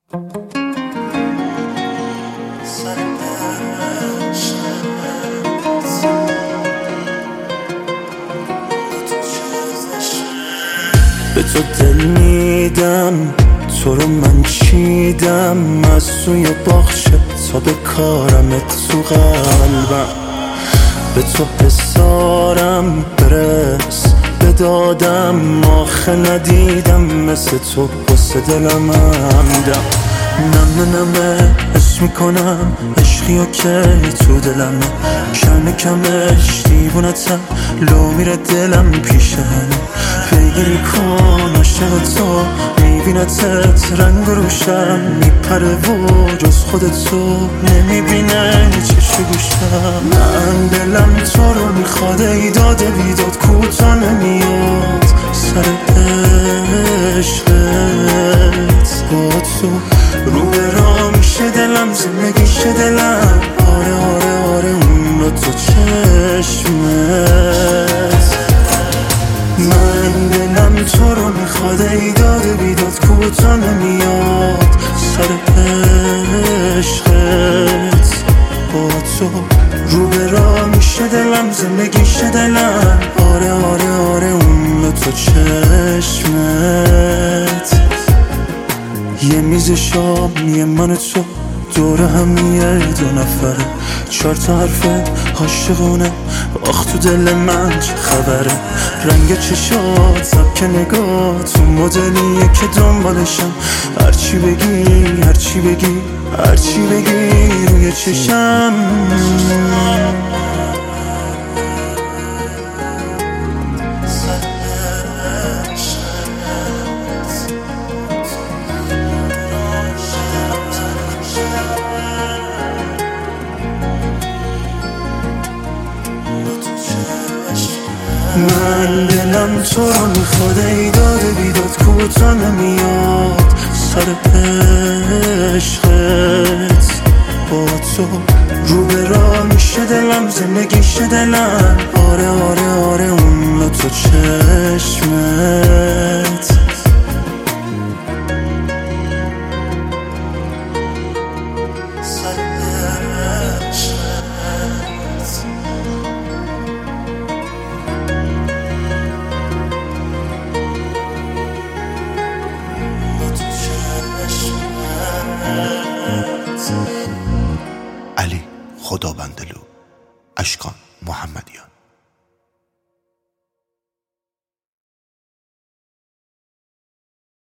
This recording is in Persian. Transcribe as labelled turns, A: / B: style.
A: به تو دل میدم، تو رو من چیدم از سوی باغچه تا به کارمت تو قلبم. به تو حسارم برس بدادم، آخه ندیدم مثل تو واسه دلم همدم. نمه نمه حس میکنم عشقی و که تو دلمه، کم کمش دیوونتم لو میره دلم پیشه همه. پیگیری کن عاشق تو میبینتت رنگ و روشم میپره و جز خودتو نمیبینه چشم گوشم. من دلم تو رو میخواد ای داده بیداد کوتا نمیاد سر عشقت. با تو رو به راه میشه دلم زندگیشه دلم. آره آره آره اون رو تو چشمت. من دلم تو رو میخواد ای داده بیداد کوتا نمیاد سر عشقت. با تو رو به راه میشه دلم زندگیشه دلم. آره آره آره اون رو تو چشمت. یه میز شام یه من تو دور همیه دو نفره، 4 تا حرف عاشقونه آخ تو دل من چه خبره. رنگ چشات سبک نگاه تو مدلیه که دنبالشم. هرچی بگی هرچی بگی هرچی بگی روی چشم. من دلم تو رو میخواد ای داده بیداد کوتا نمیاد سر عشقت. با تو رو به راه میشه دلم زندگیشه دلم. آره آره آره اون رو تو چشمت.
B: علی خدابندلو، اشکان محمدی.